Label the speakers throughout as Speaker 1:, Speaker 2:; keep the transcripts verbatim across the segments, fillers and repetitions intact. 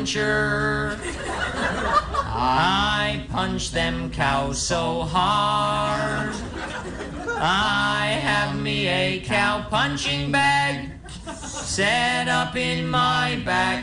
Speaker 1: puncher. I punch them cows so hard. I have me a cow punching bag set up in my back.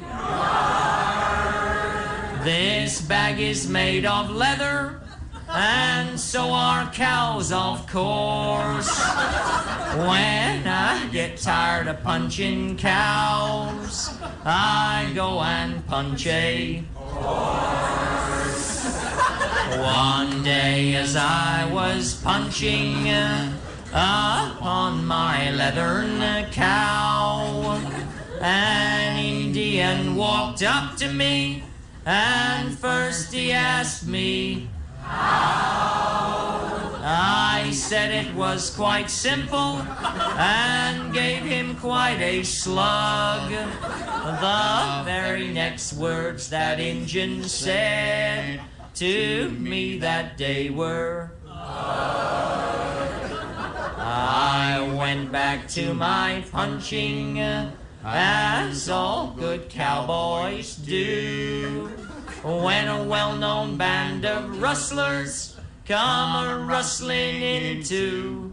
Speaker 1: This bag is made of leather, and so are cows, of course. When I get tired of punching cows, I go and punch a horse. One day as I was punching uh, on my leathern cow, an Indian walked up to me, and first he asked me how. I said it was quite simple and gave him quite a slug. The very next words that Injun said to me that day were, I went back to my punching, as all good cowboys do, when a well-known band of rustlers come a-rustling into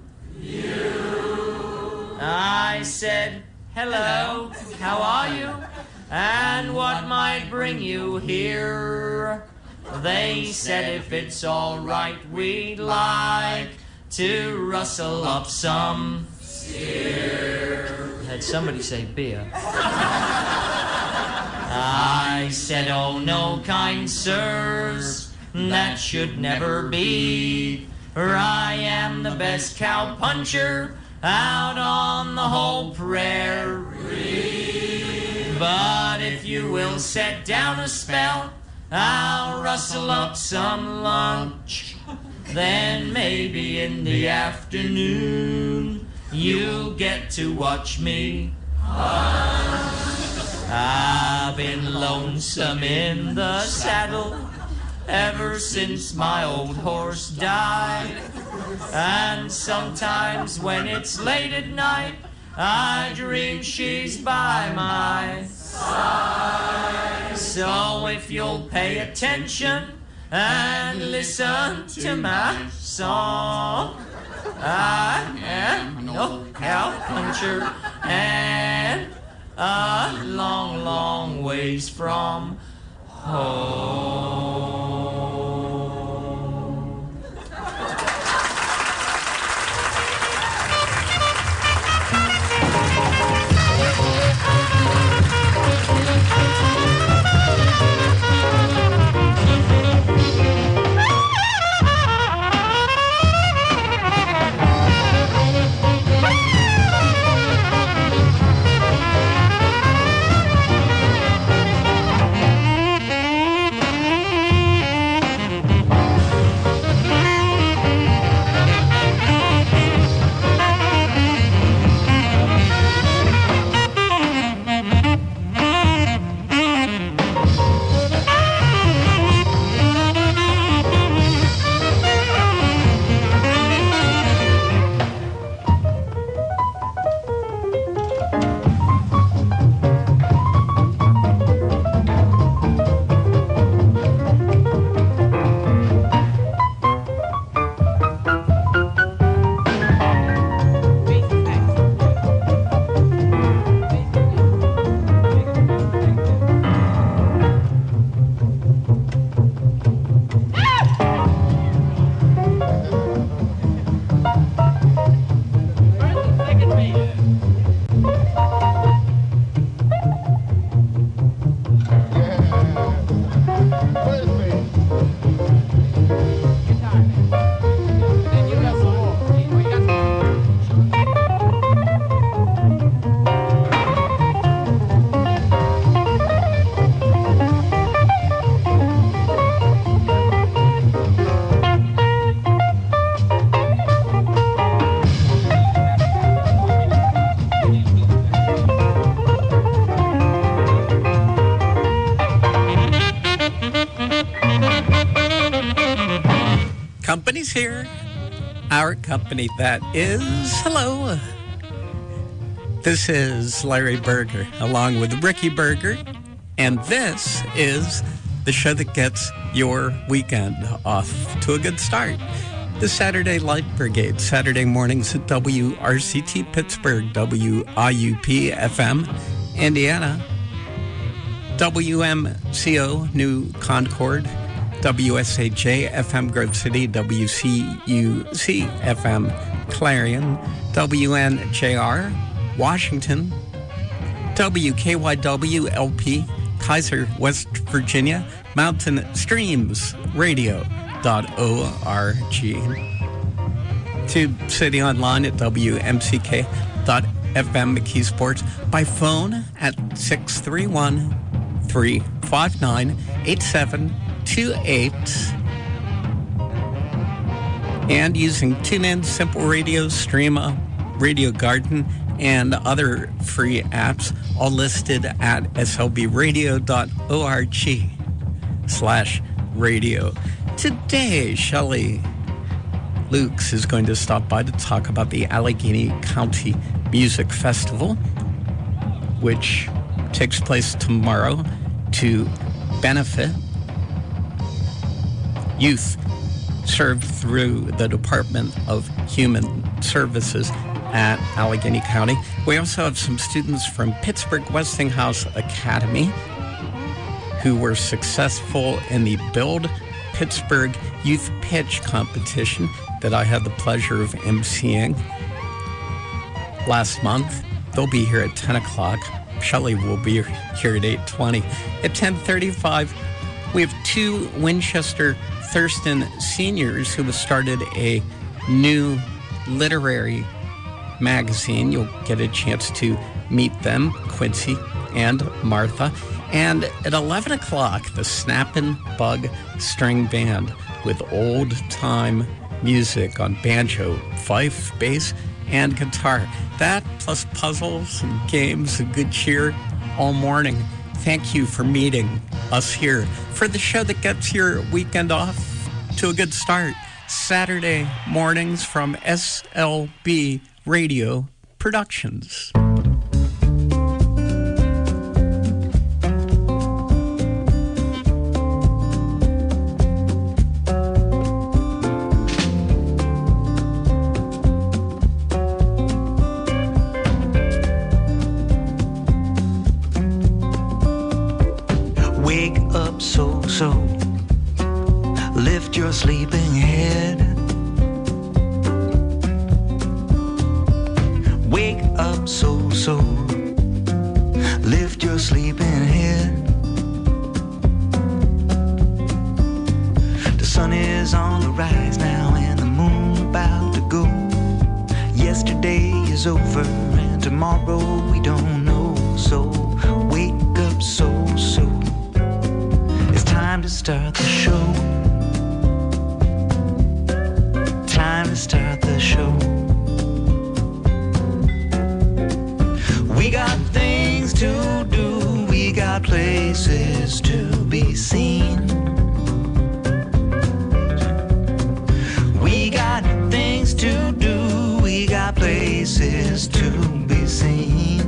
Speaker 1: you. I said, hello, how are you? And what might bring you here? They said if it's all right, we'd like to rustle up some steer. Had somebody say beer. I said, oh no, kind sirs, that should never be. For I am the best cow puncher out on the whole prairie. But if you will set down a spell, I'll rustle up some lunch. Then maybe in the afternoon you'll get to watch me punch. I've been lonesome in the saddle ever since my old horse died. And sometimes when it's late at night, I dream she's by my side. So if you'll pay attention and listen to my song, I am an old cow puncher and a long, long ways from home.
Speaker 2: Company's here. Our company, that is. Hello. This is Larry Berger, along with Ricky Berger, And this is the show that gets your weekend off to a good start. The Saturday Light Brigade, Saturday mornings at W R C T Pittsburgh, W I U P F M, Indiana, W M C O New Concord, W S A J F M Grove City, W C U C F M Clarion, W N J R Washington, W K Y W L P Kaiser, West Virginia, Mountain Streams Radio dot org. Tube City online at W M C K dot F M McKeesports. By phone at six three one, three five nine, eight seven two eight. And using TuneIn, Simple Radio, Streama, Radio Garden, and other free apps, all listed at S L B radio dot org slash radio. Today, Shelley Lukes is going to stop by to talk about the Allegheny County Music Festival, which takes place tomorrow to benefit youth served through the Department of Human Services at Allegheny County. We also have some students from Pittsburgh Westinghouse Academy who were successful in the Build Pittsburgh Youth Pitch competition that I had the pleasure of emceeing last month. They'll be here at ten o'clock. Shelley will be here at eight twenty. At ten thirty-five, we have two Winchester Thurston seniors who have started a new literary magazine. You'll get a chance to meet them, Quincy and Martha. And at eleven o'clock, the Snappin' Bug String Band with old-time music on banjo, fife, bass, and guitar. That plus puzzles and games and good cheer all morning. Thank you for meeting us here for the show that gets your weekend off to a good start. Saturday mornings from S L B Radio Productions.
Speaker 3: Wake up, so, so, lift your sleeping head. Wake up, so, so, lift your sleeping head. The sun is on the rise now and the moon about to go. Yesterday is over and tomorrow we don't know. So wake up, so, so, it's time to start the show. Time to start the show. We got things to do, we got places to be seen. We got things to do, we got places to be seen.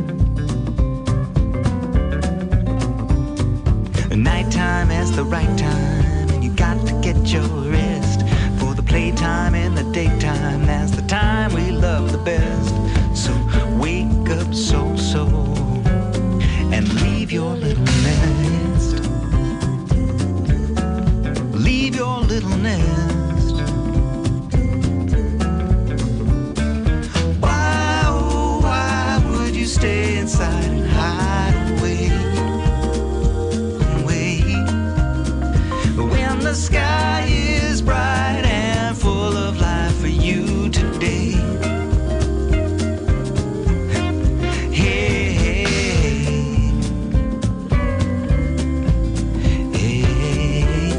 Speaker 3: Nighttime is the right time, and you got to get your rest. For the playtime in the daytime, that's the time we love the best. So wake up, so, so, and leave your little nest. Leave your little nest. Why, oh, why would you stay inside and hide away? When the sky is bright and full of life for you today. Hey, hey, hey.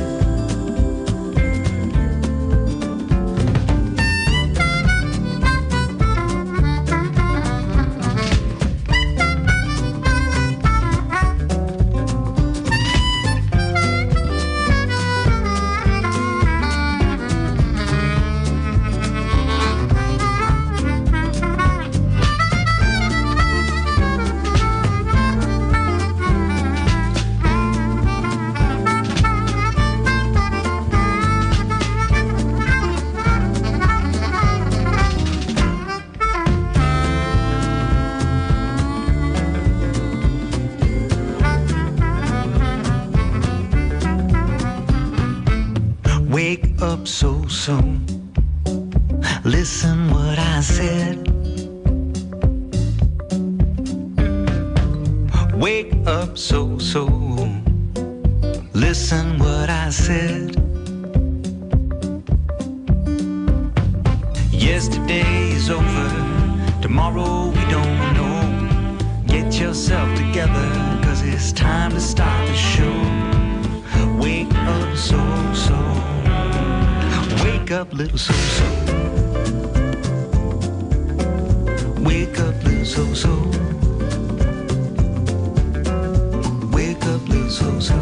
Speaker 3: wake up so soon. Listen what I said. Wake up so soon. Listen what I said. Yesterday is over. Tomorrow we don't know. Get yourself together, cause it's time to start the show. Wake up so soon. Wake up little so so. Wake up little so so. Wake up little so so.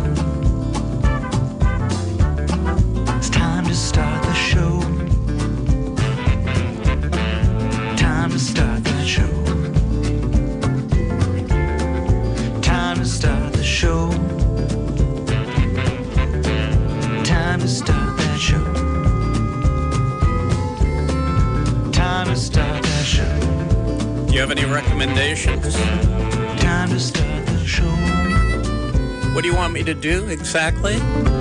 Speaker 3: It's time to start the show. Time to start the show. Time to start the show. Time to start that show. Time to start that show.
Speaker 2: Do you have any recommendations?
Speaker 3: Time to start the show.
Speaker 2: What do you want me to do exactly?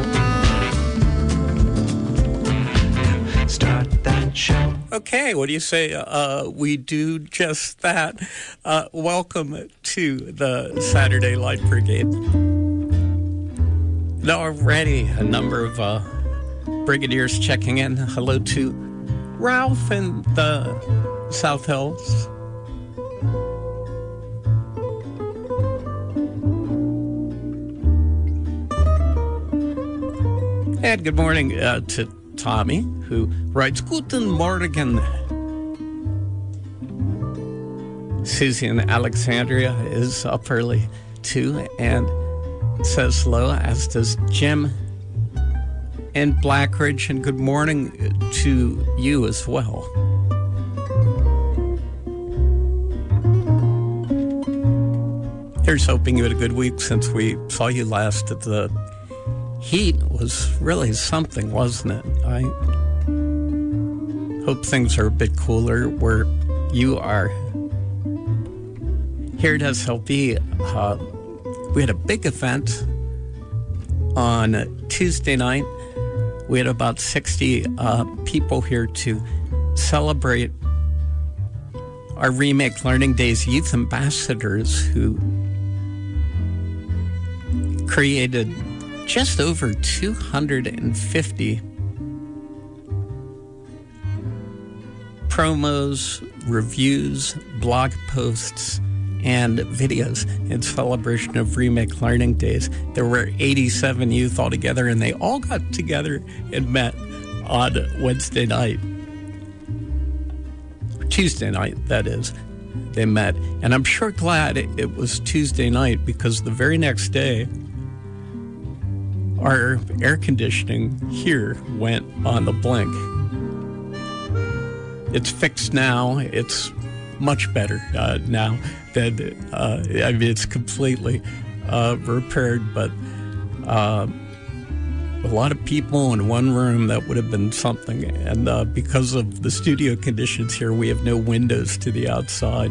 Speaker 3: Start that show.
Speaker 2: Okay, what do you say uh, we do just that? Uh, welcome to the Saturday Light Brigade. And already a number of uh, brigadiers checking in. Hello to Ralph in the South Hills. And good morning uh, to Tommy, who writes, Guten Morgen. Susie in Alexandria is up early, too, and says hello, as does Jim in Blackridge, and good morning to you as well. Here's hoping you had a good week since we saw you last. At the heat was really something, wasn't it? I hope things are a bit cooler where you are. Here at S L B, uh, we had a big event on Tuesday night. We had about sixty uh, people here to celebrate our Remake Learning Days youth ambassadors who created just over two hundred fifty promos, reviews, blog posts, and videos in celebration of Remake Learning Days. There were eighty-seven youth altogether, and they all got together and met on Wednesday night. Tuesday night, that is. They met. And I'm sure glad it, it was Tuesday night, because the very next day, our air conditioning here went on the blink. It's fixed now. It's much better uh, now than, uh, I mean, it's completely uh, repaired, but uh, a lot of people in one room, that would have been something. And uh, because of the studio conditions here, we have no windows to the outside.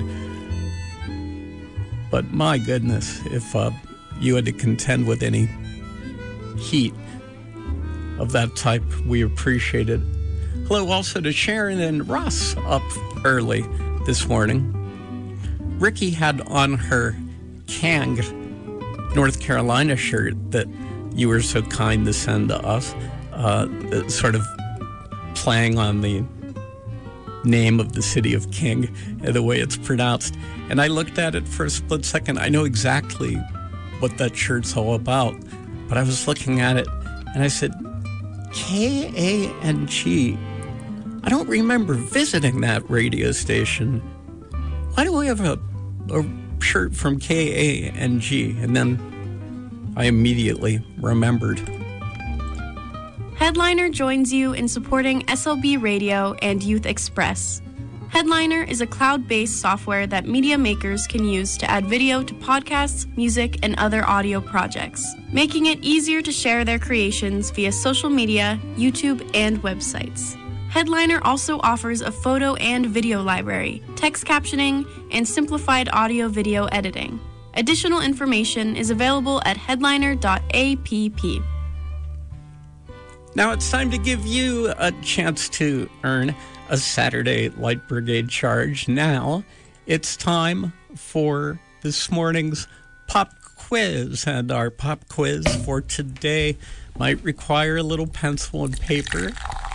Speaker 2: But my goodness, if uh, you had to contend with any heat of that type, we appreciate it. Hello also to Sharon and Russ up early this morning. Ricky had on her Kang, North Carolina shirt that you were so kind to send to us, uh, sort of playing on the name of the city of King and the way it's pronounced. And I looked at it for a split second. I know exactly what that shirt's all about. But I was looking at it, and I said, K A N G. I don't remember visiting that radio station. Why do we have a, a shirt from K A N G? And then I immediately remembered.
Speaker 4: Headliner joins you in supporting S L B Radio and Youth Express. Headliner is a cloud-based software that media makers can use to add video to podcasts, music, and other audio projects, making it easier to share their creations via social media, YouTube, and websites. Headliner also offers a photo and video library, text captioning, and simplified audio-video editing. Additional information is available at headliner dot app.
Speaker 2: Now it's time to give you a chance to earn a Saturday Light Brigade charge. Now it's time for this morning's pop quiz. And our pop quiz for today might require a little pencil and paper.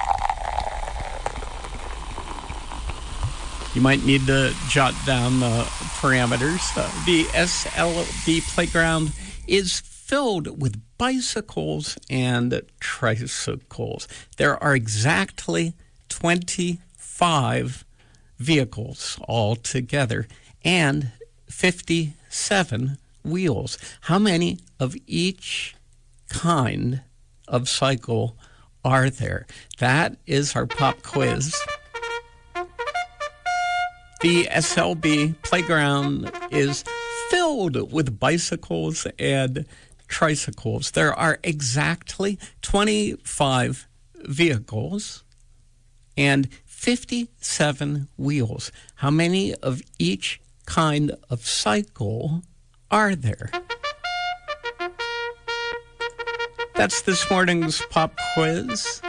Speaker 2: You might need to jot down the parameters. Uh, the S L B playground is filled with bicycles and tricycles. There are exactly twenty-five vehicles altogether and fifty-seven wheels. How many of each kind of cycle are there? That is our pop quiz. The S L B playground is filled with bicycles and tricycles. There are exactly twenty-five vehicles and fifty-seven wheels. How many of each kind of cycle are there? That's this morning's pop quiz.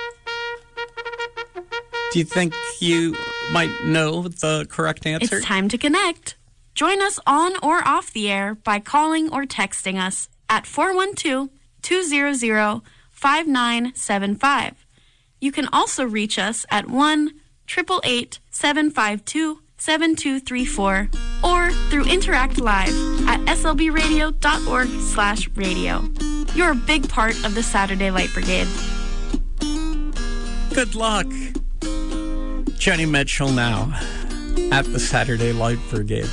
Speaker 2: Do you think you might know the correct answer?
Speaker 4: It's time to connect. Join us on or off the air by calling or texting us at four one two, two zero zero, five nine seven five. You can also reach us at one, eight eight eight, seven five two, seven two three four or through Interact Live at slbradio.org slash radio. You're a big part of the Saturday Light Brigade.
Speaker 2: Good luck. Joni Mitchell now at the Saturday Light Brigade.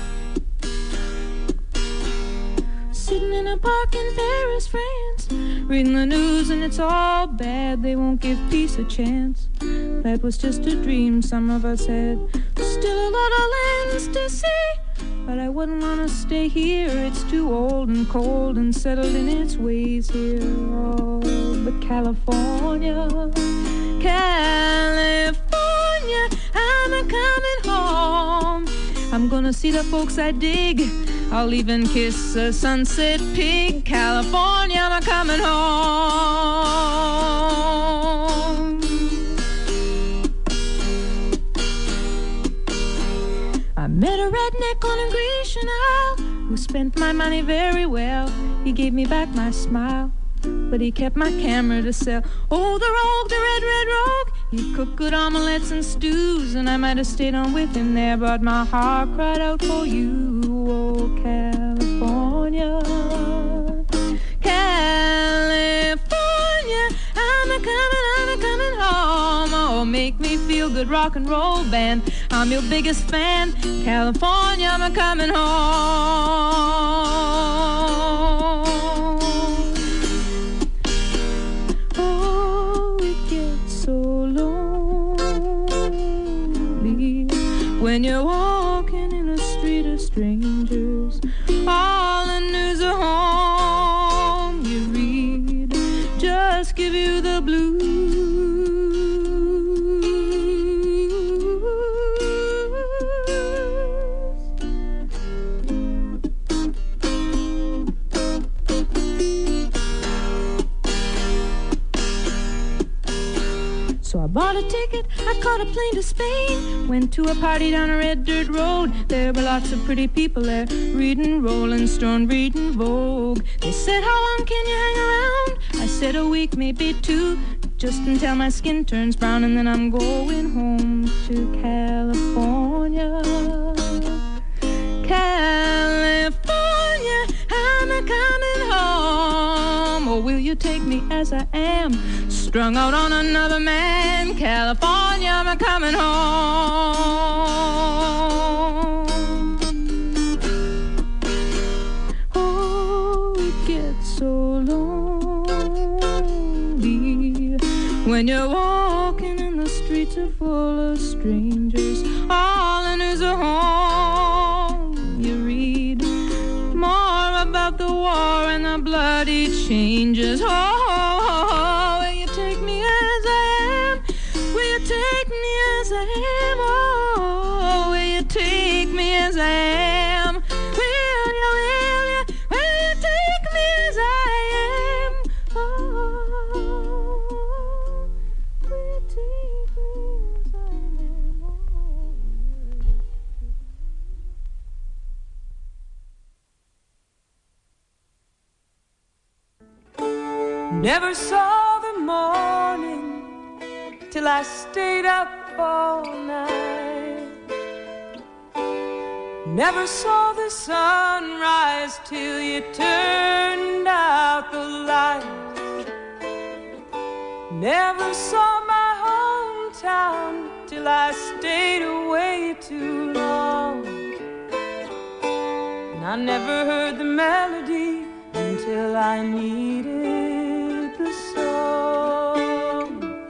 Speaker 5: Sitting in a park in Paris, France, reading the news and it's all bad. They won't give peace a chance. That was just a dream, some of us had. Still a lot of lands to see, but I wouldn't want to stay here. It's too old and cold and settled in its ways here. Oh, but California, California, I'm a coming home. I'm gonna see the folks I dig. I'll even kiss a sunset pig. California, I'm a coming home. I met a redneck on a Grecian Isle who spent my money very well. He gave me back my smile, but he kept my camera to sell. Oh, the rogue, the red, red rogue. He cooked good omelettes and stews, and I might have stayed on with him there, but my heart cried out for you. Oh, California, California, I'm a coming, I'm a coming home. Oh, make me feel good, rock and roll band. I'm your biggest fan. California, I'm a coming home. When you're walking in a street of strangers, all the news at home you read just give you the blues. So I bought a ticket, I caught a plane to Spain, went to a party down a red dirt road. There were lots of pretty people there, reading Rolling Stone, reading Vogue. They said, how long can you hang around? I said, a week, maybe two, just until my skin turns brown, and then I'm going home to California. California, I'm a coming home. Or will you take me as I am, strung out on another man? California, I'm a coming home. Oh, it gets so lonely when you're walking in the streets are full of strangers. All the news at home you read more about the war and the bloody changes. Oh, will you take me as I am? Will you take me as I am? Oh, will you take me as I am? Will you, will you, will you take me as I am? Oh. Never saw the morning till I stayed up all night. Never saw the sunrise till you turned out the lights. Never saw my hometown till I stayed away too long. And I never heard the melody until I needed the song.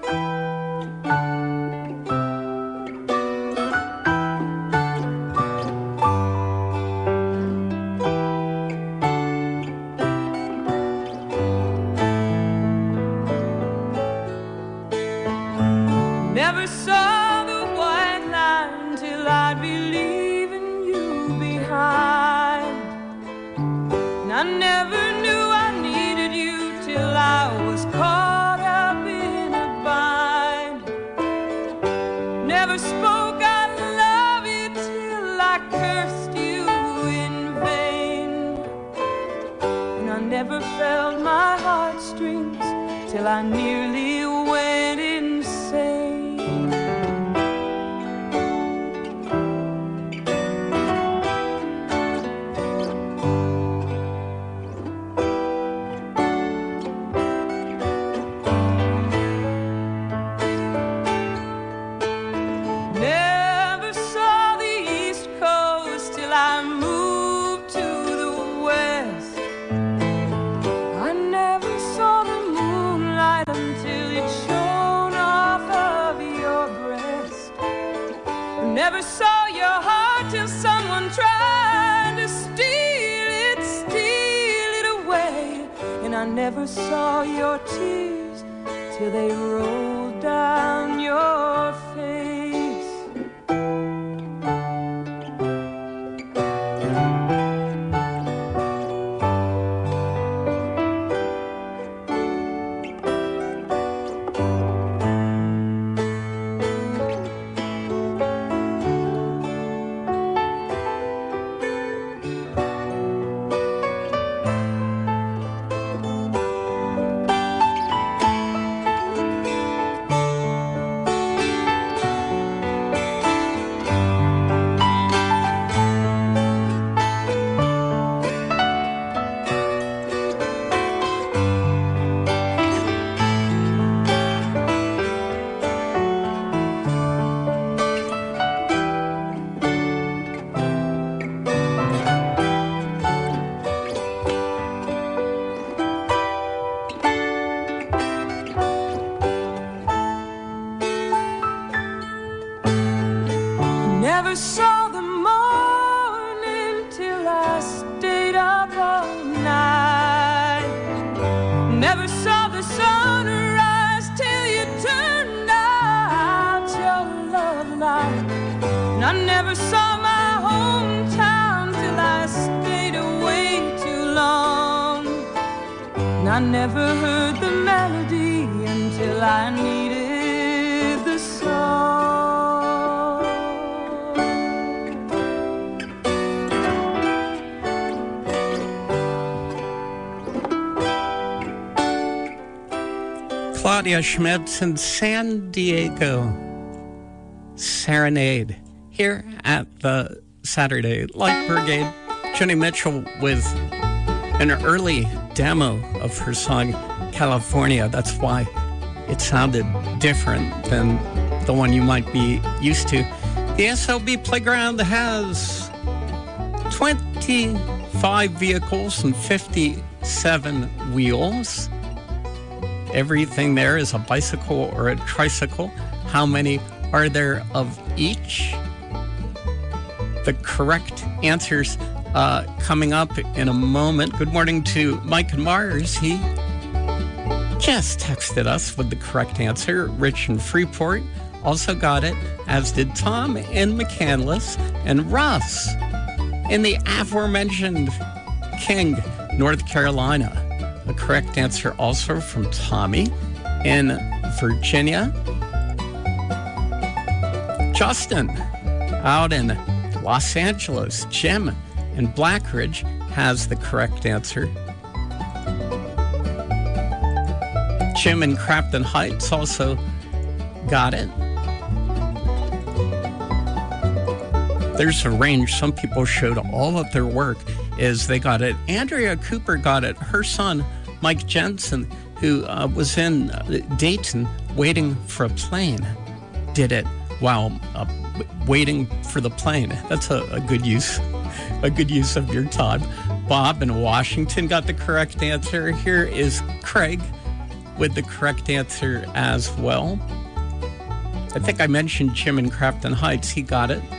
Speaker 5: Never saw the white line till I'd be leaving you behind. And I never knew I needed you till I was caught up in a bind. Never spoke I love you till I cursed you in vain. And I never felt my heartstrings till I nearly went insane. Never saw your heart till someone tried to steal it, steal it away. And I never saw your tears till they rolled down your face. Never saw the morning till I stayed up all night. Never saw the sunrise till you turned out your love light. And I never saw my hometown till I stayed away too long. And I never heard the melody until I needed the song.
Speaker 2: Claudia Schmitz and San Diego Serenade here at the Saturday Light Brigade. Joni Mitchell with an early demo of her song California. That's why it sounded different than the one you might be used to. The S L B Playground has twenty-five vehicles and fifty-seven wheels. Everything there is a bicycle or a tricycle. How many are there of each? The correct answers uh, coming up in a moment. Good morning to Mike and Mars. He just texted us with the correct answer. Rich in Freeport also got it, as did Tom in McCandless, and Russ in the aforementioned King, North Carolina. The correct answer also from Tommy in Virginia. Justin out in Los Angeles. Jim in Blackridge has the correct answer. Jim in Crafton Heights also got it. There's a range. Some people showed all of their work as they got it. Andrea Cooper got it. Her son, Mike Jensen, who uh, was in Dayton waiting for a plane, did it while uh, waiting for the plane. That's a, a good use, a good use of your time. Bob in Washington got the correct answer. Here is Craig with the correct answer as well. I think I mentioned Jim in Crafton Heights. He got it.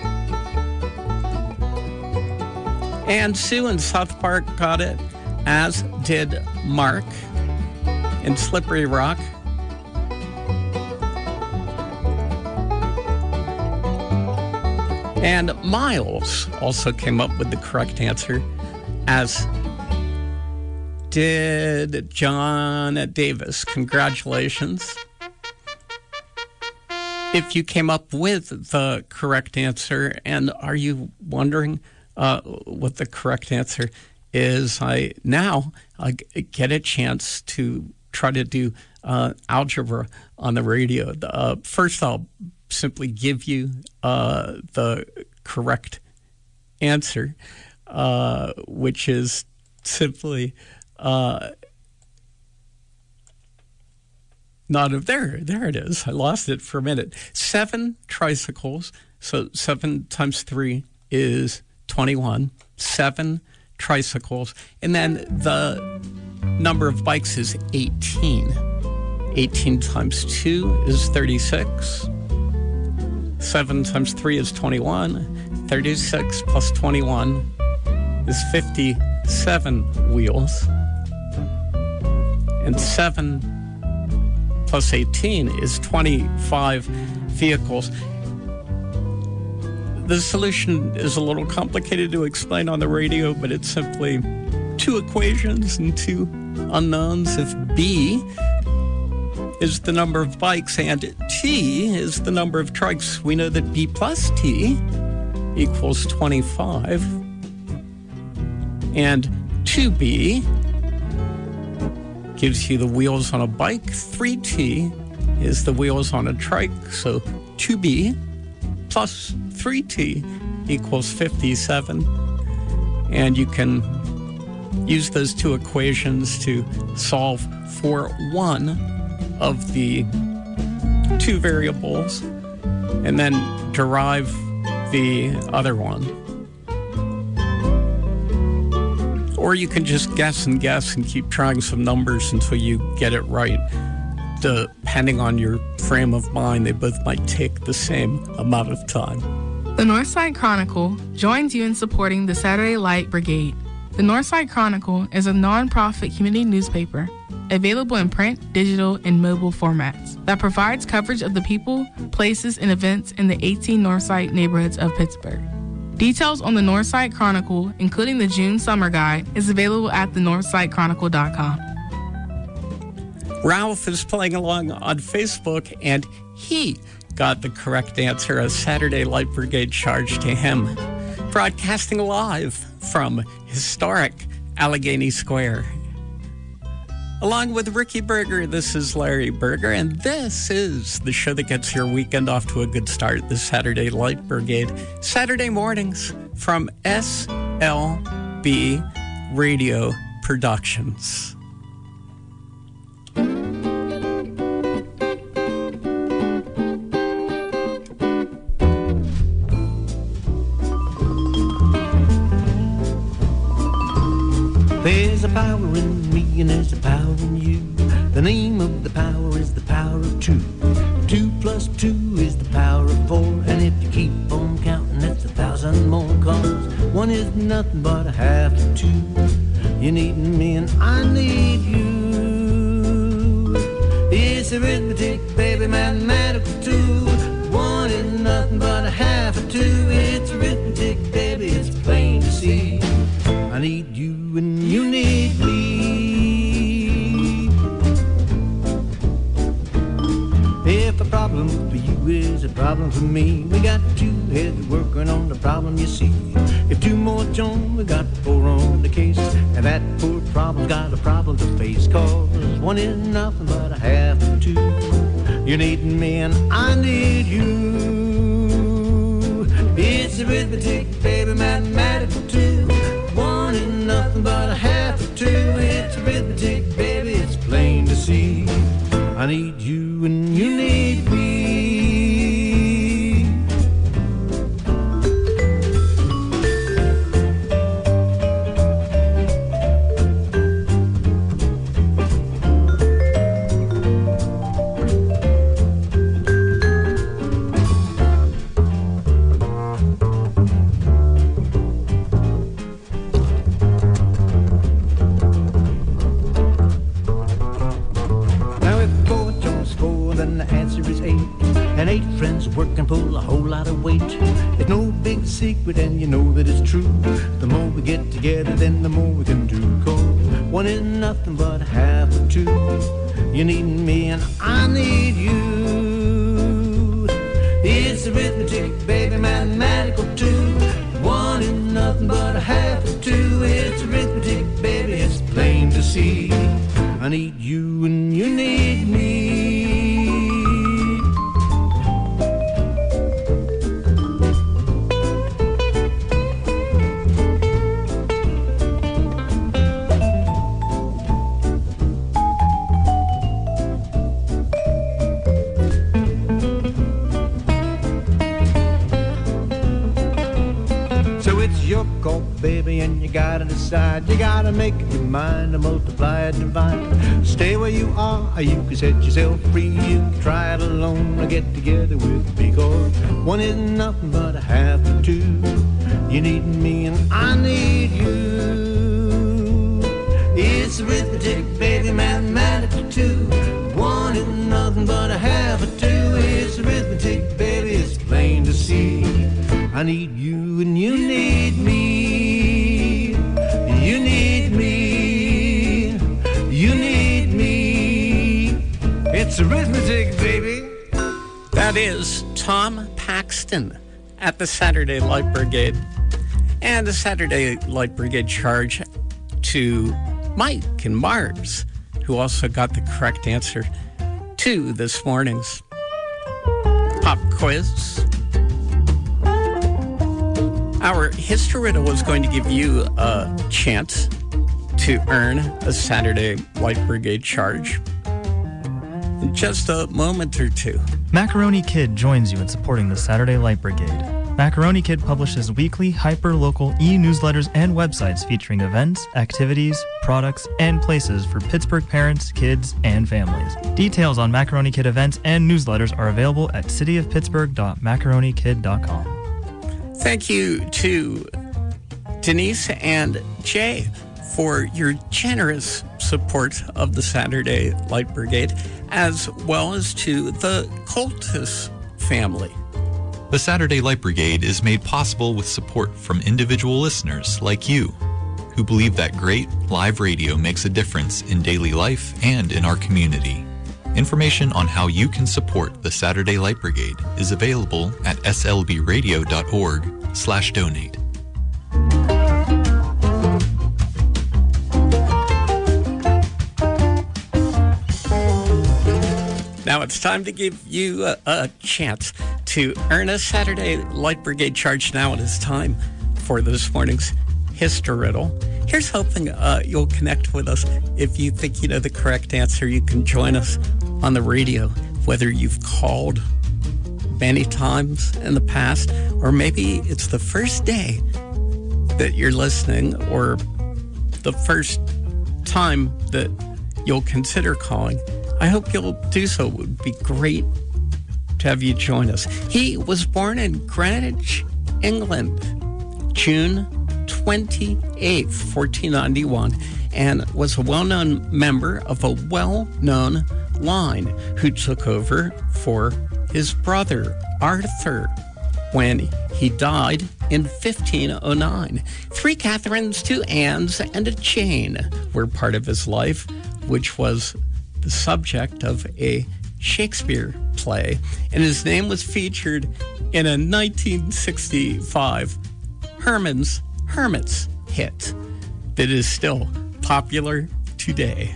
Speaker 2: And Sue in South Park got it, as did Mark in Slippery Rock. And Miles also came up with the correct answer, as did John Davis. Congratulations. If you came up with the correct answer, and are you wondering uh, what the correct answer is, I now I get a chance to try to do uh, algebra on the radio. Uh, first, I'll simply give you uh, the correct answer, uh, which is simply uh, not of there. There it is. I lost it for a minute. Seven tricycles. So seven times three is twenty-one. Seven tricycles. And then the number of bikes is eighteen. eighteen times two is thirty-six. seven times three is twenty-one. thirty-six plus twenty-one is fifty-seven wheels. And seven plus eighteen is twenty-five vehicles. The solution is a little complicated to explain on the radio, but it's simply two equations and two unknowns. If B is the number of bikes and T is the number of trikes, we know that B plus T equals twenty-five. And two B gives you the wheels on a bike. three T is the wheels on a trike. So two B plus three T equals fifty-seven. And you can use those two equations to solve for one of the two variables and then derive the other one. Or you can just guess and guess and keep trying some numbers until you get it right. Depending on your frame of mind, they both might take the same amount of time.
Speaker 6: The Northside Chronicle joins you in supporting the Saturday Light Brigade. The Northside Chronicle is a nonprofit community newspaper available in print, digital, and mobile formats that provides coverage of the people, places, and events in the eighteen Northside neighborhoods of Pittsburgh. Details on the Northside Chronicle, including the June Summer Guide, is available at the northside chronicle dot com.
Speaker 2: Ralph is playing along on Facebook, and he got the correct answer. A Saturday Light Brigade charge to him. Broadcasting live from historic Allegheny Square. Along with Ricky Berger, this is Larry Berger, and this is the show that gets your weekend off to a good start, the Saturday Light Brigade. Saturday mornings from S L B Radio Productions.
Speaker 3: There's a power in me and there's a power in you. The name of the power is the power of two. Two plus two is the power of four. And if you keep on counting, that's a thousand more. Cause one is nothing but a half of two. You need me and I need you. It's arithmetic, baby, mathematical too. One is nothing but a half of two. It's arithmetic, baby, it's plain to see. I need you and you need me. If a problem
Speaker 7: problem for you is a problem for me. We got two heads working on the problem, you see. If two more join, we got four on the case. And that poor problem's got a problem to face. Cause one is nothing but a half of two. You need me and I need you. It's arithmetic, baby, mathematical too. One is nothing but a half of two. It's arithmetic, baby, it's plain to see. I need you and you need me. Work and pull a whole lot of weight. It's no big secret and you know that it's true. The more we get together, then the more we can do. Cause one is nothing but a half of two. You need me and I need you. It's arithmetic, baby, mathematical too. One is nothing but a half of two. It's arithmetic, baby, it's plain to see. I need you and you need me. Baby, and you gotta decide, you gotta make up your mind to multiply and divide. Stay where you are, or you can set yourself free. You can try it alone or get together with me. Cause one is nothing but a half of two. You need me and I need you. It's arithmetic, baby, mathematical too. One is nothing but a half of two. It's arithmetic, baby, it's plain to see. I need you and you need me. You need me. You need me. It's arithmetic, baby.
Speaker 2: That is Tom Paxton at the Saturday Light Brigade. And the Saturday Light Brigade charge to Mike and Mars, who also got the correct answer to this morning's pop quiz. Our history riddle was going to give you a chance to earn a Saturday Light Brigade charge in just a moment or two.
Speaker 8: Macaroni Kid joins you in supporting the Saturday Light Brigade. Macaroni Kid publishes weekly, hyper-local e-newsletters and websites featuring events, activities, products, and places for Pittsburgh parents, kids, and families. Details on Macaroni Kid events and newsletters are available at city of pittsburgh dot macaroni kid dot com.
Speaker 2: Thank you to Denise and Jay for your generous support of the Saturday Light Brigade, as well as to the Coltis family.
Speaker 9: The Saturday Light Brigade is made possible with support from individual listeners like you, who believe that great live radio makes a difference in daily life and in our community. Information on how you can support the Saturday Light Brigade is available at s l b radio dot org slash donate.
Speaker 2: Now it's time to give you a, a chance to earn a Saturday Light Brigade charge. Now it is time for this morning's History Riddle. Here's hoping uh, you'll connect with us. If you think you know the correct answer, you can join us on the radio, whether you've called many times in the past, or maybe it's the first day that you're listening, or the first time that you'll consider calling. I hope you'll do so. It would be great to have you join us. He was born in Greenwich, England, June twenty-eighth, fourteen ninety-one, and was a well-known member of a well-known line who took over for his brother, Arthur, when he died in fifteen oh nine. Three Catherines, two Annes, and a Jane were part of his life, which was the subject of a Shakespeare play, and his name was featured in a nineteen sixty-five Herman's Hermits hit that is still popular today.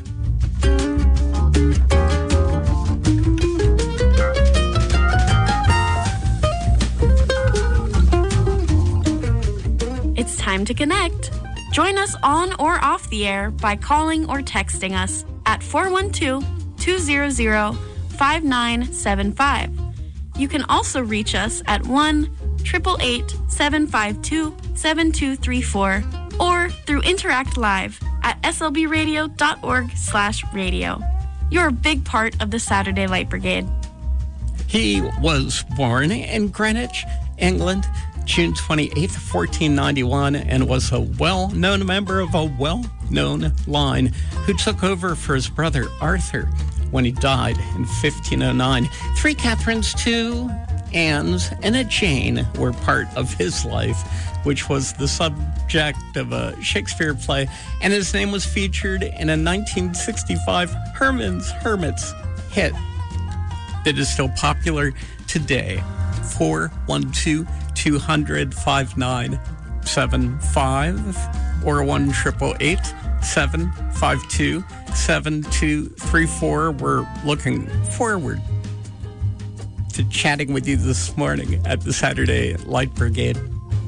Speaker 4: It's time to connect. Join us on or off the air by calling or texting us at four one two, two zero zero, five nine seven five. You can also reach us at one, eight eight eight, seven five two, seven two three four or through Interact Live at slbradio.org slash radio. You're a big part of the Saturday Light Brigade.
Speaker 2: He was born in Greenwich, England, June twenty-eighth, fourteen ninety-one, and was a well-known member of a well-known line who took over for his brother Arthur when he died in fifteen oh nine. Three Catherines, two Annes, and a Jane were part of his life, which was the subject of a Shakespeare play, and his name was featured in a nineteen sixty-five Herman's Hermits hit that is still popular today. four one two, two hundred, five nine seven five or one eight eight eight, seven five two, seven two three four. We're looking forward to chatting with you this morning at the Saturday Light Brigade.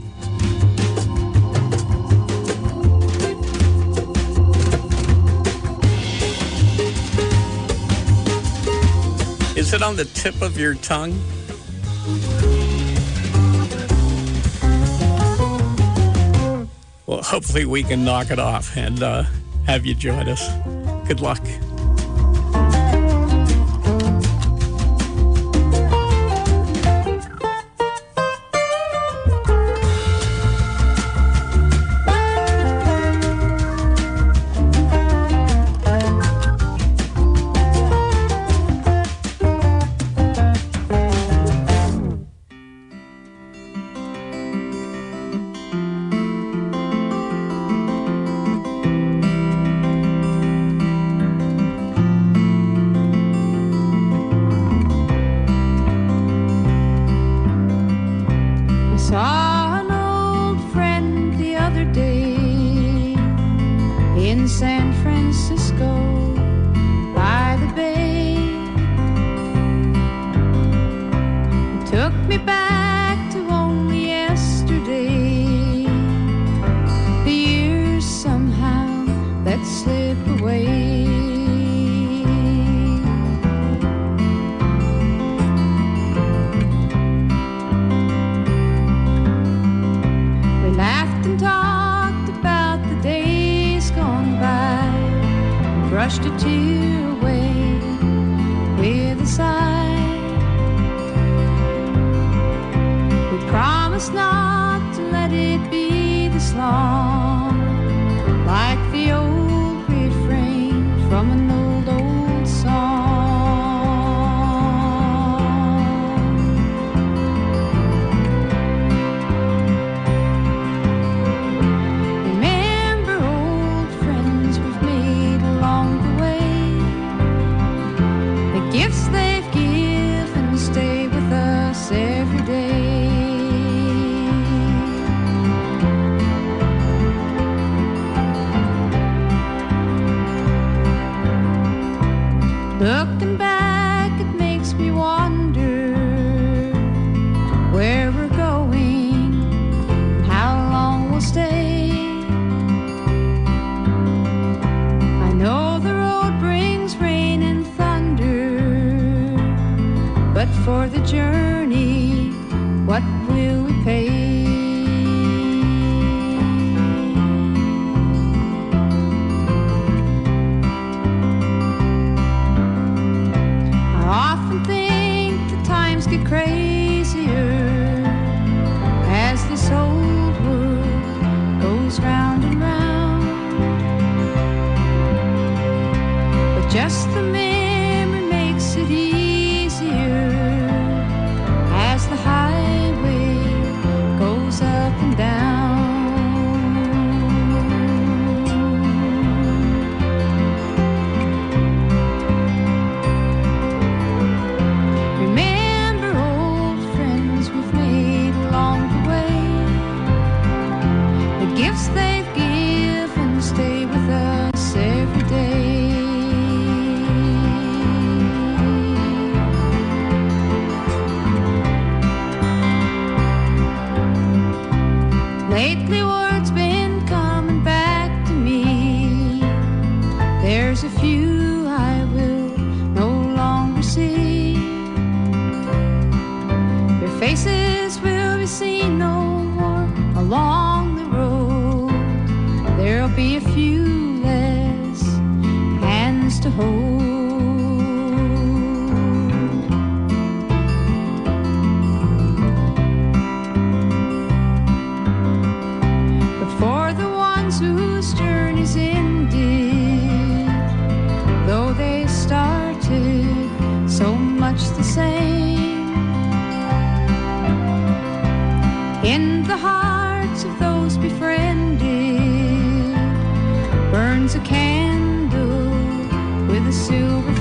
Speaker 2: Is it on the tip of your tongue? Well, hopefully we can knock it off and uh, have you join us. Good luck.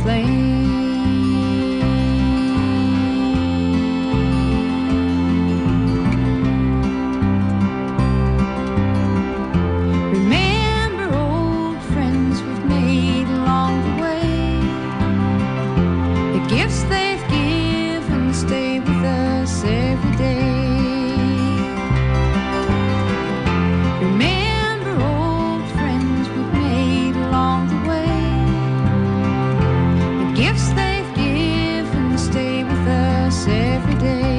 Speaker 5: flame. Remember old friends we've made along the way. The gifts they've given stay with us every day. Remember old friends we've made along the way. The gifts they've given stay with us every day.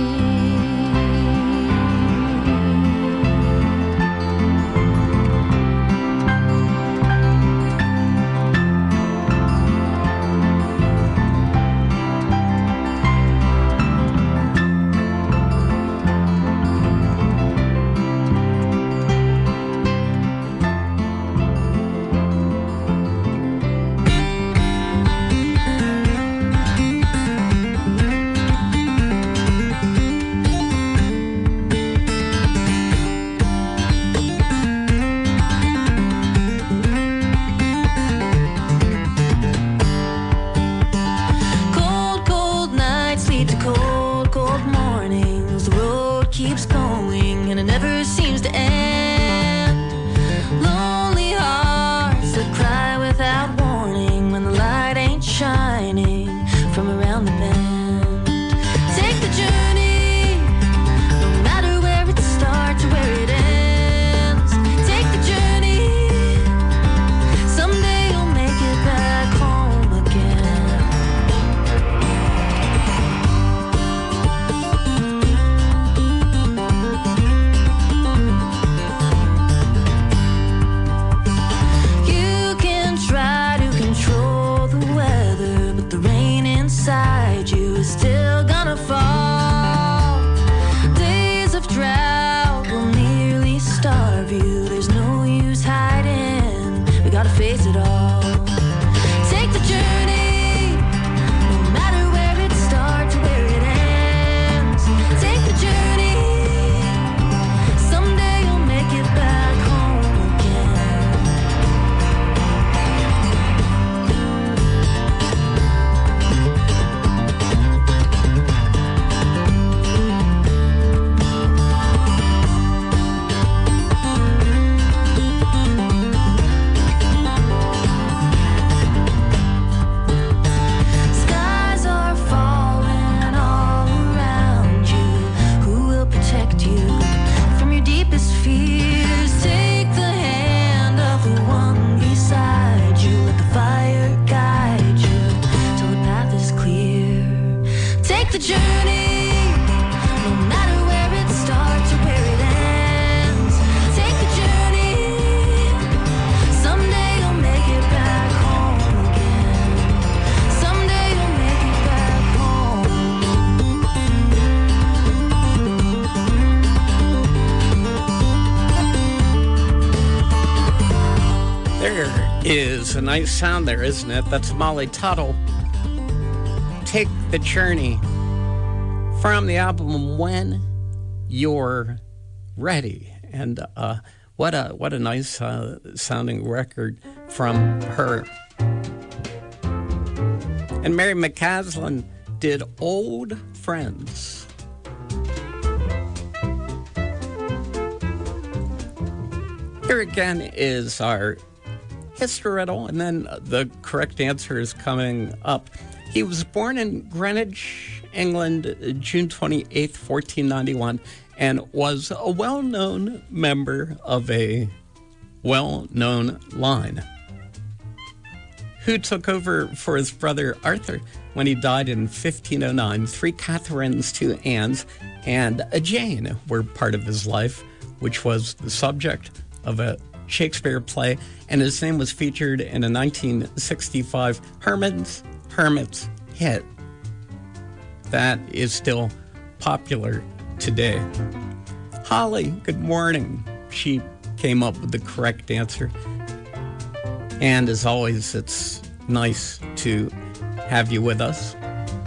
Speaker 5: Cold, cold nights lead to cold, cold mornings. The road keeps going and it never seems to end. Lonely hearts that cry without warning when the light ain't shining from around the bend. Take the journey, no matter where it starts or where it ends. Take the journey, someday you'll make it back home again. You can try to control the weather, but the rain inside you is still gonna fall. Days of drought will nearly starve you. There's no use hiding. We gotta face it all. Take the journey, no matter where it starts or where it ends. Take the journey, someday you'll make it back home again. Skies are falling all around you. Who will protect you from your deepest fears? Take the hand of the one beside you. Let the fire guide you till the path is clear. Take the journey, no matter where it starts or where it ends. Take the journey, someday you'll make it back home again. Someday you'll make it back home.
Speaker 2: There is a nice sound there, isn't it? That's Molly Tuttle. Take the Journey from the album When You're Ready. And uh, what a what a nice uh, sounding record from her. And Mary McCaslin did Old Friends. Here again is our history riddle, and then the correct answer is coming up. He was born in Greenwich, England, June twenty-eighth, fourteen ninety-one, and was a well-known member of a well-known line. Who took over for his brother Arthur when he died in fifteen oh nine? Three Catherines, two Annes, and a Jane were part of his life, which was the subject of a Shakespeare play, and his name was featured in a nineteen sixty-five Herman's Hermits hit that is still popular today. Holly, good morning. She came up with the correct answer. And as always, it's nice to have you with us.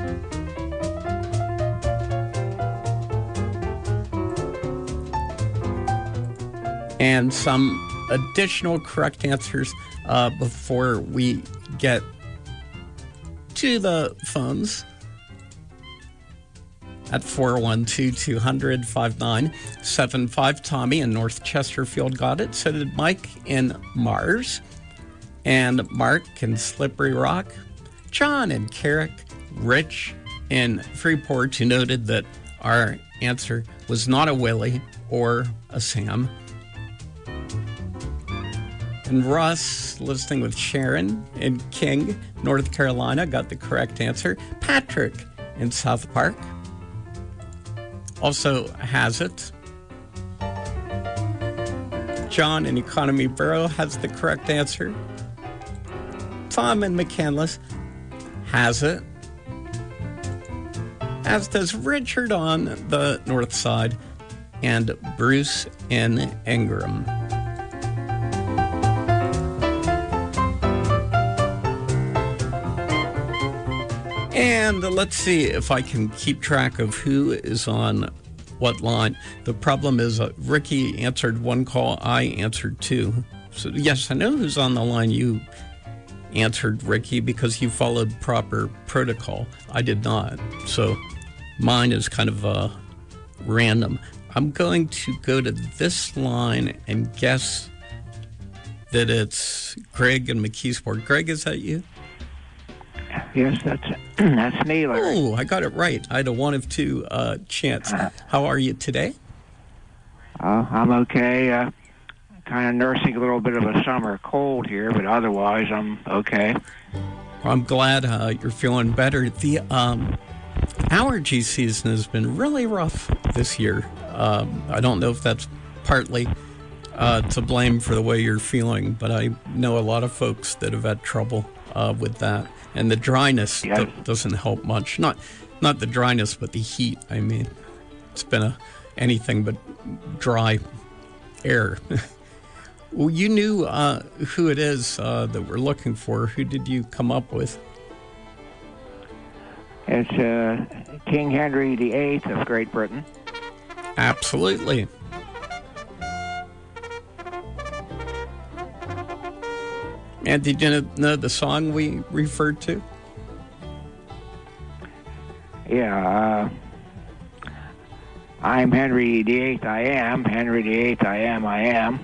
Speaker 2: And some additional correct answers uh, before we get to the phones at four one two, two hundred, five nine seven five. Tommy in North Chesterfield got it. So did Mike in Mars. And Mark in Slippery Rock. John in Carrick. Rich in Freeport, who noted that our answer was not a Willie or a Sam. And Russ, listening with Sharon in King, North Carolina, got the correct answer. Patrick in South Park also has it. John in Economy Borough has the correct answer. Tom in McCandless has it. As does Richard on the north side and Bruce in Ingram. And let's see if I can keep track of who is on what line. The problem is uh, Ricky answered one call, I answered two. So yes, I know who's on the line. You answered, Ricky, because you followed proper protocol. I did not. So mine is kind of uh, random. I'm going to go to this line and guess that it's Greg and McKeesport. Greg, is that you?
Speaker 10: Yes, that's that's me, Larry.
Speaker 2: Oh, I got it right. I had a one of two uh, chance. Uh, How are you today?
Speaker 10: Uh, I'm okay. Uh, kind of nursing a little bit of a summer cold here, but otherwise I'm okay.
Speaker 2: Well, I'm glad uh, you're feeling better. The um, allergy season has been really rough this year. Um, I don't know if that's partly uh, to blame for the way you're feeling, but I know a lot of folks that have had trouble uh, with that. And the dryness
Speaker 10: yeah.
Speaker 2: th- doesn't help much. Not not the dryness, but the heat. I mean, it's been a anything but dry air. Well, you knew uh, who it is uh, that we're looking for. Who did you come up with?
Speaker 10: It's uh, King Henry the Eighth of Great Britain.
Speaker 2: Absolutely. And did you know the song we referred to?
Speaker 10: Yeah. Uh, I'm Henry the Eighth, I am. Henry the Eighth, I am, I am.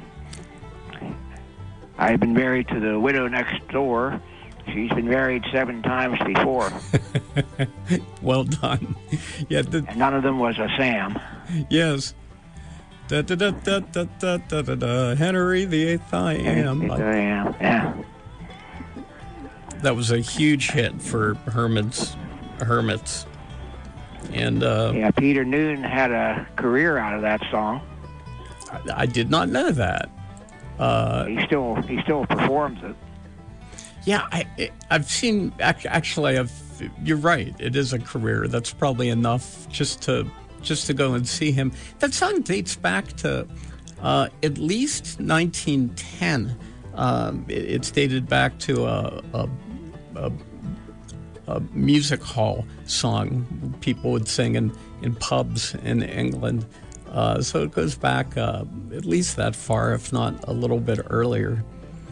Speaker 10: I've been married to the widow next door. She's been married seven times before.
Speaker 2: Well done. Yeah, the,
Speaker 10: and none of them was a Sam.
Speaker 2: Yes. Da, da, da, da, da, da, da, da, da. Henry the Eighth, I am.
Speaker 10: I, I am, yeah.
Speaker 2: That was a huge hit for Hermits. Hermits. And uh,
Speaker 10: yeah, Peter Noon had a career out of that song.
Speaker 2: I, I did not know that. Uh,
Speaker 10: he still he still performs it.
Speaker 2: Yeah, I, I've seen. Actually, I've. You're right. It is a career. That's probably enough just to just to go and see him. That song dates back to uh, at least nineteen ten. Um, it, it's dated back to a, a, a, a music hall song people would sing in, in pubs in England. Uh, so it goes back uh, at least that far, if not a little bit earlier.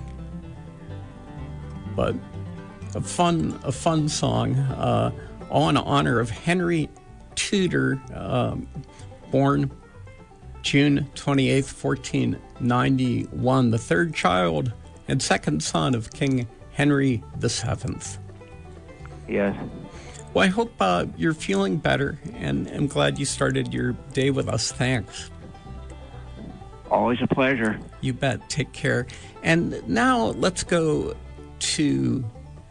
Speaker 2: But a fun, a fun song, uh, all in honor of Henry Tudor, um, born June twenty-eighth, fourteen ninety-one, the third child and second son of King Henry the Seventh.
Speaker 10: Yes.
Speaker 2: Well, I hope uh, you're feeling better, and I'm glad you started your day with us. Thanks.
Speaker 10: Always a pleasure.
Speaker 2: You bet. Take care. And now let's go to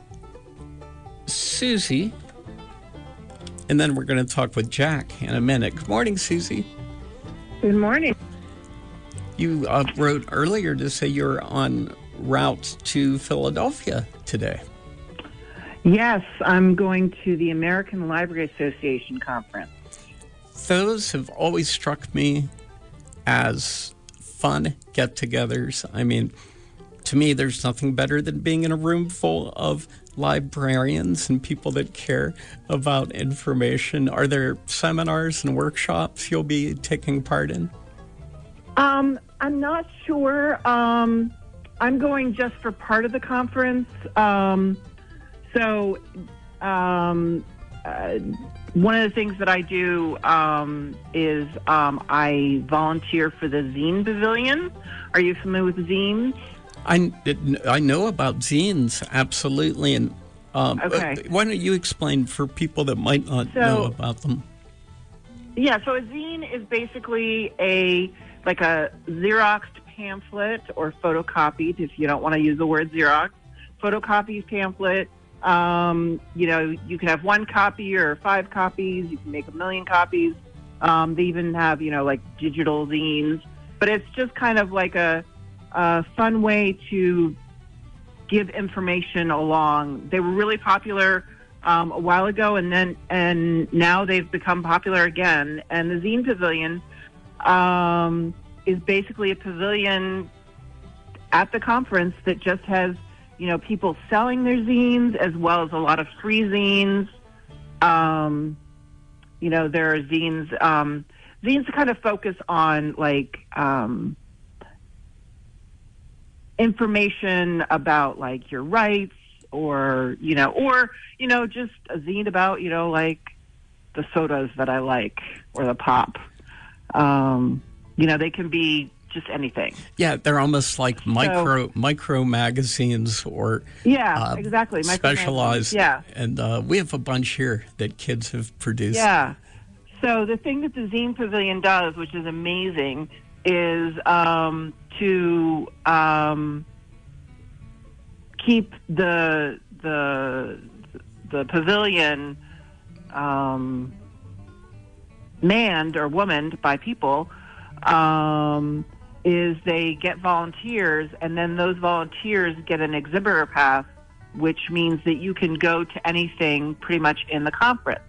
Speaker 2: Susie, and then we're going to talk with Jack in a minute. Good morning, Susie.
Speaker 11: Good morning.
Speaker 2: You uh, wrote earlier to say you're en route to Philadelphia today.
Speaker 11: Yes, I'm going to the American Library Association conference.
Speaker 2: Those have always struck me as fun get-togethers. I mean, to me, there's nothing better than being in a room full of librarians and people that care about information. Are there seminars and workshops you'll be taking part in?
Speaker 11: Um, I'm not sure. Um, I'm going just for part of the conference. Um, so um, uh, one of the things that I do um, is um, I volunteer for the Zine Pavilion. Are you familiar with zines?
Speaker 2: I, I know about zines, absolutely. And um,
Speaker 11: okay.
Speaker 2: Why don't you explain for people that might not
Speaker 11: so,
Speaker 2: know about them?
Speaker 11: Yeah, so a zine is basically a like a Xeroxed pamphlet or photocopied, if you don't want to use the word Xerox, photocopied pamphlet. Um, you know, you can have one copy or five copies. You can make a million copies. Um, they even have, you know, like digital zines. But it's just kind of like a, a fun way to give information along. They were really popular um, a while ago, and then and now they've become popular again. And the Zine Pavilion um, is basically a pavilion at the conference that just has, you know, people selling their zines as well as a lot of free zines. Um, you know, there are zines, um, zines kind of focus on like um, information about like your rights, or, you know, or, you know, just a zine about, you know, like the sodas that I like or the pop. Um, you know, they can be just anything.
Speaker 2: Yeah, they're almost like micro so, micro magazines or
Speaker 11: yeah,
Speaker 2: uh,
Speaker 11: exactly
Speaker 2: specialized.
Speaker 11: Yeah,
Speaker 2: and uh, we have a bunch here that kids have produced.
Speaker 11: Yeah. So the thing that the Zine Pavilion does, which is amazing, is um, to um, keep the the the pavilion um, manned or womaned by people. Um, is they get volunteers, and then those volunteers get an exhibitor pass, which means that you can go to anything pretty much in the conference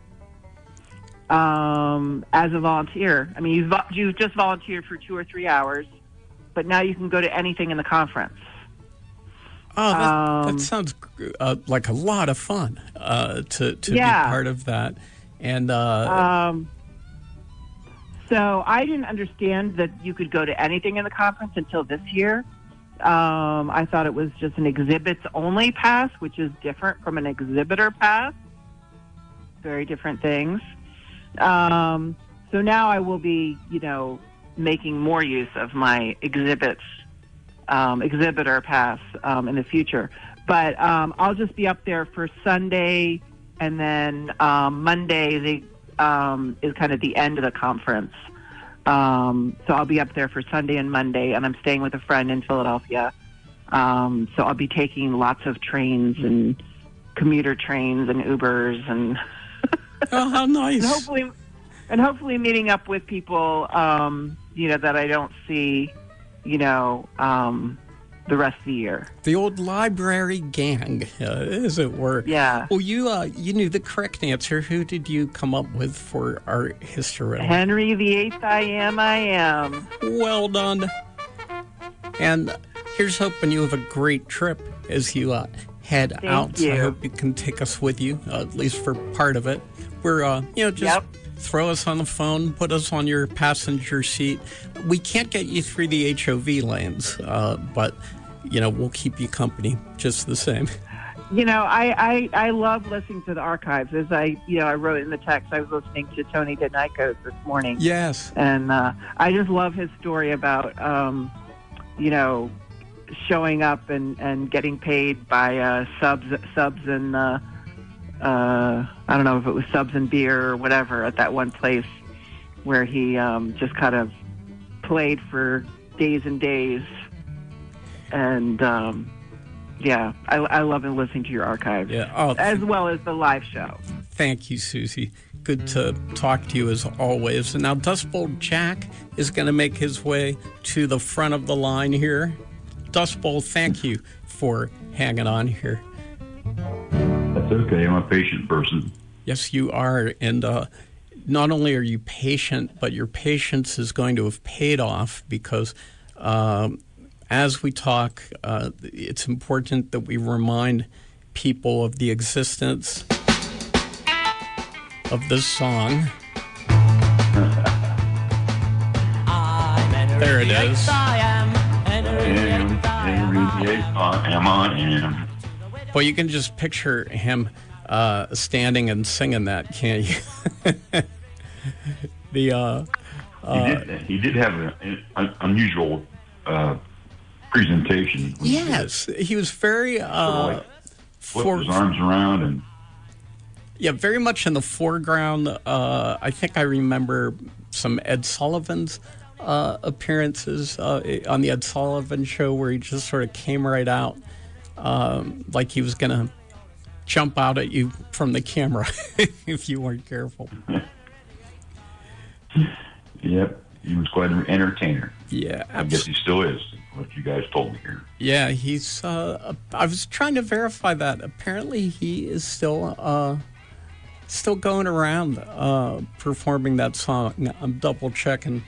Speaker 11: um, as a volunteer. I mean, you've, you've just volunteered for two or three hours, but now you can go to anything in the conference.
Speaker 2: Oh, that,
Speaker 11: um,
Speaker 2: that sounds uh, like a lot of fun uh, to, to
Speaker 11: yeah.
Speaker 2: be part of that. And uh,
Speaker 11: um, so I didn't understand that you could go to anything in the conference until this year. Um, I thought it was just an exhibits-only pass, which is different from an exhibitor pass. Very different things. Um, so now I will be, you know, making more use of my exhibits, um, exhibitor pass um, in the future. But um, I'll just be up there for Sunday, and then um, Monday they Um, is kind of the end of the conference. Um, so I'll be up there for Sunday and Monday, and I'm staying with a friend in Philadelphia. Um, so I'll be taking lots of trains and commuter trains and Ubers and
Speaker 2: oh, how nice!
Speaker 11: and hopefully, and hopefully meeting up with people, um, you know, that I don't see, you know, um, the rest of the year.
Speaker 2: The old library gang, uh, as it were.
Speaker 11: Yeah.
Speaker 2: Well, you uh, you knew the correct answer. Who did you come up with for our history?
Speaker 11: Henry the Eighth. I am. I am.
Speaker 2: Well done. And here's hoping you have a great trip as you uh, head
Speaker 11: Thank
Speaker 2: out.
Speaker 11: you.
Speaker 2: I hope you can take us with you, uh, at least for part of it. We're, uh, you know, just.
Speaker 11: Yep.
Speaker 2: Throw us on the phone, put us on your passenger seat. We can't get you through the H O V lanes, uh, but, you know, we'll keep you company just the same.
Speaker 11: You know, I, I, I love listening to the archives. As I, you know, I wrote in the text, I was listening to Tony DeNikos this morning.
Speaker 2: Yes.
Speaker 11: And uh, I just love his story about, um, you know, showing up and, and getting paid by uh, subs, subs and... Uh, Uh, I don't know if it was subs and beer or whatever at that one place where he um, just kind of played for days and days. And, um, yeah, I, I love listening to your archives,
Speaker 2: yeah. Oh,
Speaker 11: as well as the live show.
Speaker 2: Thank you, Susie. Good to talk to you as always. And now Dust Bowl Jack is going to make his way to the front of the line here. Dust Bowl, thank you for hanging on here.
Speaker 12: That's okay. I'm a patient person.
Speaker 2: Yes, you are. And uh, not only are you patient, but your patience is going to have paid off because um, as we talk, uh, it's important that we remind people of the existence of this song. There it is.
Speaker 12: I am Henry the Eighth. I am. I am.
Speaker 2: Well, you can just picture him uh, standing and singing that, can't you? the uh, uh,
Speaker 12: he did. He did have an, an unusual uh, presentation.
Speaker 2: Yes, he was very uh,
Speaker 12: sort of like flip
Speaker 2: for,
Speaker 12: his arms around and.
Speaker 2: Yeah, very much in the foreground. Uh, I think I remember some Ed Sullivan's uh, appearances uh, on the Ed Sullivan Show, where he just sort of came right out, um, like he was going to jump out at you from the camera if you weren't careful.
Speaker 12: Yep, he was quite an entertainer.
Speaker 2: Yeah,
Speaker 12: I guess he still is, what you guys told me here.
Speaker 2: Yeah, he's, uh, I was trying to verify that. Apparently he is still, uh, still going around uh, performing that song. I'm double checking.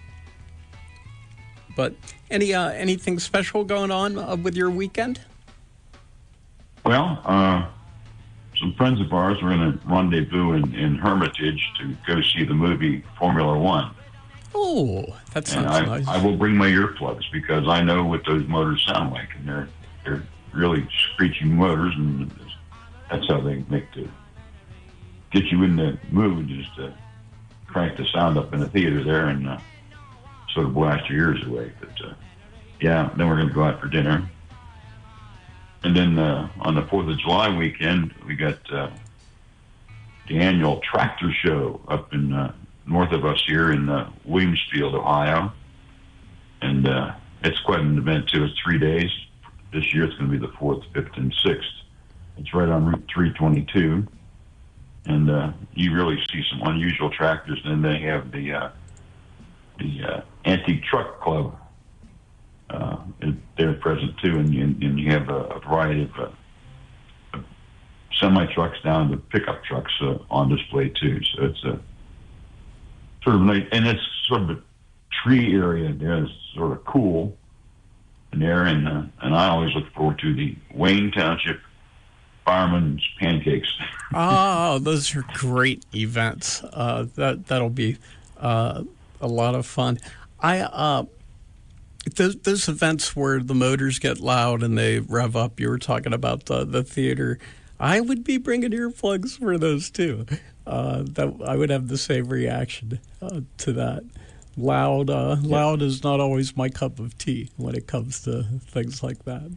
Speaker 2: But any uh, anything special going on uh, with your weekend?
Speaker 12: Well, uh, some friends of ours were in a rendezvous in, in Hermitage to go see the movie Formula One.
Speaker 2: Oh, that sounds
Speaker 12: and I,
Speaker 2: nice.
Speaker 12: I will bring my earplugs because I know what those motors sound like, and they're they're really screeching motors, and that's how they make the get you in the mood, just to crank the sound up in the theater there and uh, sort of blast your ears away. But uh, yeah, then we're going to go out for dinner. And then uh, on the fourth of July weekend, we got uh, the annual tractor show up in uh, north of us here in uh, Williamsfield, Ohio. And uh, it's quite an event, too. It's three days. This year it's going to be the fourth, fifth, and sixth. It's right on Route three twenty-two. And uh, you really see some unusual tractors. And then they have the uh, the uh, Antique Truck Club. Uh, they're present too, and, and, and you have a, a variety of uh, semi trucks down to pickup trucks uh, on display too. So it's a sort of nice, and it's sort of a tree area there. It's sort of cool in there, and uh, and I always look forward to the Wayne Township Fireman's Pancakes.
Speaker 2: Oh, those are great events. Uh, that that'll be uh, a lot of fun. I. Uh, Those, those events where the motors get loud and they rev up, you were talking about the, the theater. I would be bringing earplugs for those too. Uh, that I would have the same reaction uh, to that. Loud, uh, loud is not always my cup of tea when it comes to things like that.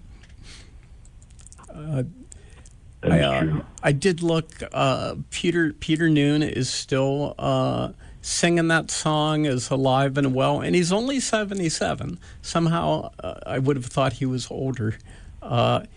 Speaker 2: Uh, I, uh, I did look. Uh, Peter Peter Noon is still uh, singing that song, is alive and well, and he's only seventy-seven. Somehow, uh, I would have thought he was older. Uh,